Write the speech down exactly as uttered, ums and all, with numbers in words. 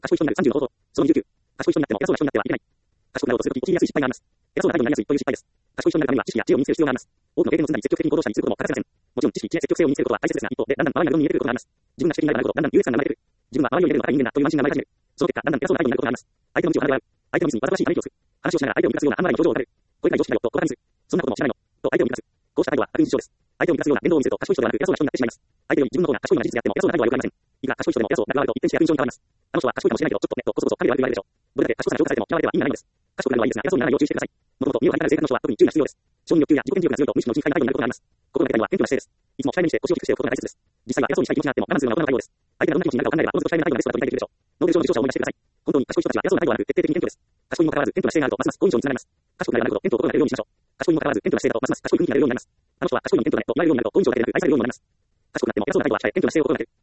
賢い人になるさんじゅうの方法。そのにじゅうきゅう。賢い人になっても偉そうな人になってはいけない。賢くなろうとするとき起きやすい失敗があります。偉そうな態度になりやすいという失敗です。賢い人になるためには知識や知恵を身につける必要があります。多くの経験を積んだり積極的に行動したりすることも欠かせません。もちろん知識、知恵、積極性を身につけることは大切ですが、一方でだんだん周りが見えてくることがあります。自分が主的になること、だんだん優越感が生まれてくる。自分は周りを見れるのが高い人間だという安心が生まれ始める。その結果、だんだん偉そうな態度になることがあります。相手の道を離れ合う。相手の道にわざわしいため息をつく。話をしながら相手を満たすようなあんまりの表情を浮かべる。これくらい常識だよと小馬鹿にする。そんなことも知らないの。と相手を満たす。こうした態度は悪人事情です。相手を満たすような言動を見せると賢い人ではなく偉そうな人になってしまいます。相手より自分の方が賢いのは事実であっても偉そうな態度は良くありません。いくら賢い人でも偉そうな態度があると一定して悪人情に変わります。あの人は賢いかもしれないけどちょっとねとコソコソ彼で悪く言われるでしょう。どれだけ賢さが評価されても嫌われては意味がないのです。賢くなるのはいいですが偉そうにならないよう注意してください。もともと身を張りたがる性格の人は特に注意が必要です。承認欲求や自己顕示欲が強いと無意識のうちに不快な態度になることがあります。心がけたいのは謙虚な姿勢です。いつも控えめにして腰を低くしておくことが大切です。実際は偉そうにしたい気持ちがあっても我慢するのが大人の対応です。相手がどんな気持ちになるかを考えればおのずと控えめな態度がベストだと理解できるでしょう。ノーベル賞の受賞者を思い出してください。本当に賢い人たちは偉そうな態度はなく徹底的に謙虚です。賢いにもかかわらず謙虚な姿勢があるとますます好印象につながります。賢くなればなるほど謙虚を心がけるようにしましょう。賢いにもかかわらず謙虚な姿勢だとますます賢い雰囲気になれるようになります。あの人は賢いのに謙虚だねと言われるようになると好印象が出るという愛されるようになります。賢くなっても偉そうな態度は控え謙虚な姿勢を心がける。